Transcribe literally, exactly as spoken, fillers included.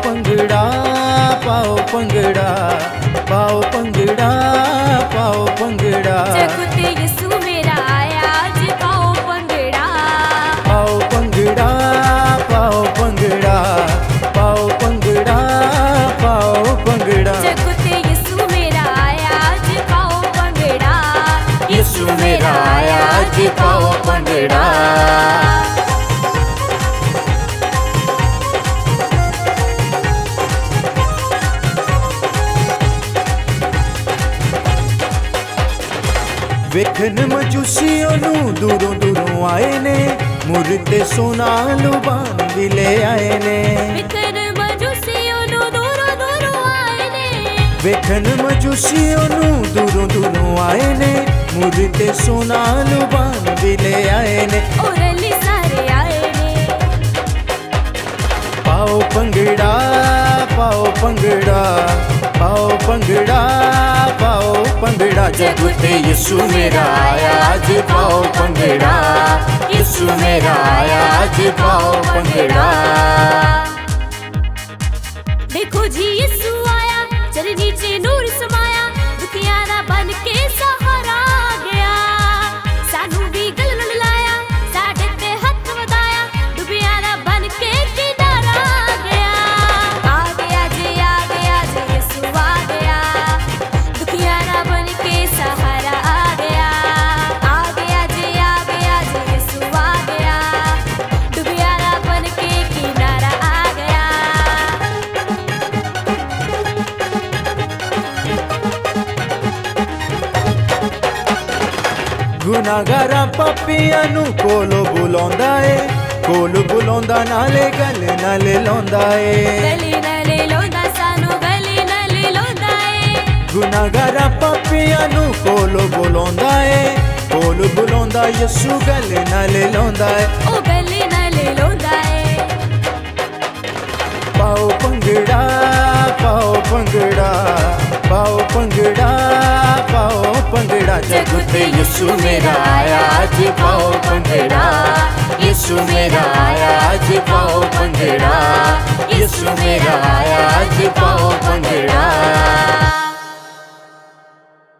पंगड़ा पाओ पंगड़ा पाओ पंगड़ा पाओ पंगड़ा। जगते यीशु मेरा आया आज पाओ पंगड़ा। पाओ पंगड़ा पाओ पंगड़ा पाओ पंगड़ा पाओ पंगड़ा। जगते यीशु मेरा आया आज पाओ पंगड़ा। यीशु मेरा आया आज पाओ पंगड़ा। वेखन मजूसियों नू दूरों दूरों आए ने, मुर्दे सोना लुबान भी ले आए ने। वेखन मजूसियों नू दूरों दूरों आए ने। वेखन मजूसियों नू दूरों दूरों आए ने, मुर्दे सोना लुबान भी ले आए ने। और अली सारे आए ने। पाओ पंगड़ा पाओ पंगड़ा पाओ पंगड़ा पाओ पंगड़ा। जगते यीशु मेरा आया आज पाओ पंगड़ा। यीशु मेरा आया आज पाओ पंगड़ा। देखो जी यीशु आया, चर नीचे नूर समाया, दुखियारा बन के सहारा आ गया। सानू भी गल नाल लाया, साडे ते हथ वधाया, डुबियारा बन के किनारा आ गया। आ गया जी आ गया जी यीशु आ गया, दुखियारा बन के सहारा आ गया। आ गया जी आ गया जी यीशु आ गया, डुबियारा बन के किनारा आ गया। गुनाहगारा पापियां नू कोलो बुलांदा ए, कोल बुलांदा नाले गल नाले लांदा ए। गली नाले लोंदा सानू गली नाले लोंदा ए। गुनाहगारा पापियां नू कोलो बुलांदा ए, कोल बुलांदा यीशु गल नाले लांदा ए। ओ गली नाले लोंदा ए। पाओ पंगड़ा पाओ पंगड़ा पाओ पंगड़ा पाओ पंगड़ा। जगते यीशु मेरा आया आज पाओ पंगड़ा। यीशु मेरा आया आज पाओ पंगड़ा। यीशु मेरा आया आज पाओ पंगड़ा।